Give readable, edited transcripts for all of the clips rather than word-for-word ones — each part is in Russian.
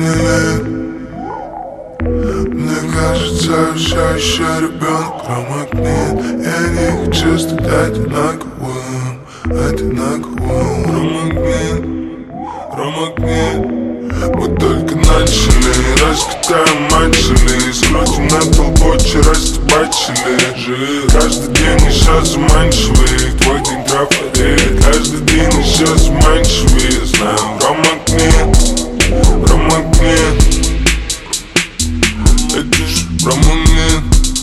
мне лет? Мне кажется, я все еще ребенок. Рамок нет, я не хочу стать одинаковым. Рамок нет, рамок нет. Мы только начали, раскатаем мачели, скрутим на толбоче, растебачили. Каждый день еще заманчивый, твой день трафарет. Каждый день еще заманчивый, знаем, рамок нет, рамок нет. Это ж рамок нет.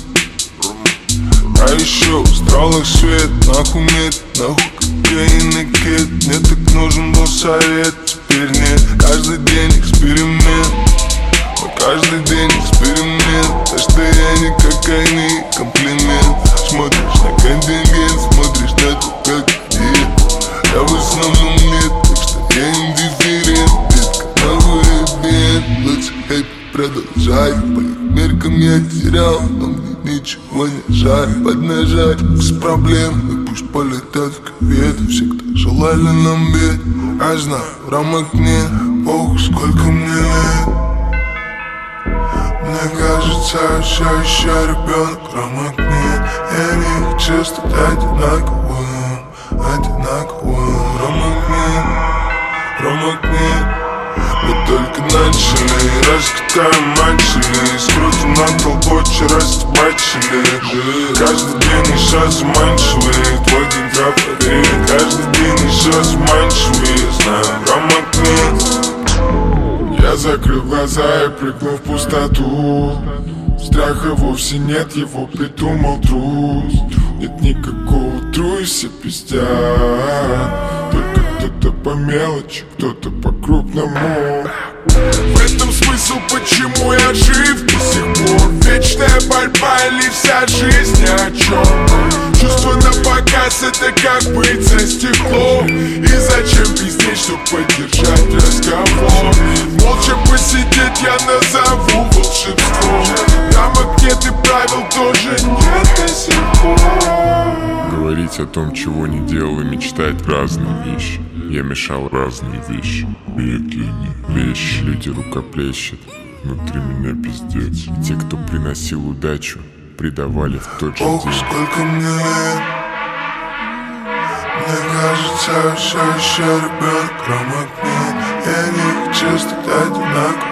А еще в стрелах свет, нахуй мед, нахуй кокаин и кет. Мне так нужен был совет, теперь нет. Каждый день эксперимент, но каждый день эксперимент. Так что я не кокаин, комплимент. Смотришь на контингент, смотришь на то, как есть. Я в основном нет, так что я индифферент. Детка, новый бед, лучше хэппи продолжай. По их меркам я терял, но мне ничего не жаль. Поднажать без проблем, и пусть полетят в кюветы. Все, кто желали нам бед, я знаю, рамок нет. Ох, сколько мне лет. Мне кажется, я все еще ребенок. Рамок нет, я не хочу стать одинаковым. Рамок нет, рамок нет. Мы только начали, раскатаем мачели, скрутим на толбоче, растебачили. Каждый день еще заманчивый, твой день трафарет. Каждый день еще заманчивый, знаем, рамок нет. Я закрыл глаза и прыгнул в пустоту. Страха вовсе нет, его придумал трус. Нет никакого труса, пиздят. Только кто-то по мелочи, кто-то по крупному. В этом смысл, почему я жив до сих пор. Вечная борьба или вся жизнь ни о чем. Чувство на показ, это как быть за стеклом. И зачем пиздеть, чтоб поддержать разговор? Молча посидеть я назову волшебством. Рамок нет и правил тоже нет до сих пор. Говорить о том, чего не делал, и мечтать разные вещи. Я мешал разные вещи. Вещи, люди рукоплещут. Внутри меня пиздец. И те, кто приносил удачу, предавали в тот же Ох, день. сколько мне лет. Мне кажется, я все еще ребенок. Рамок нет, я не хочу стать одинаковым.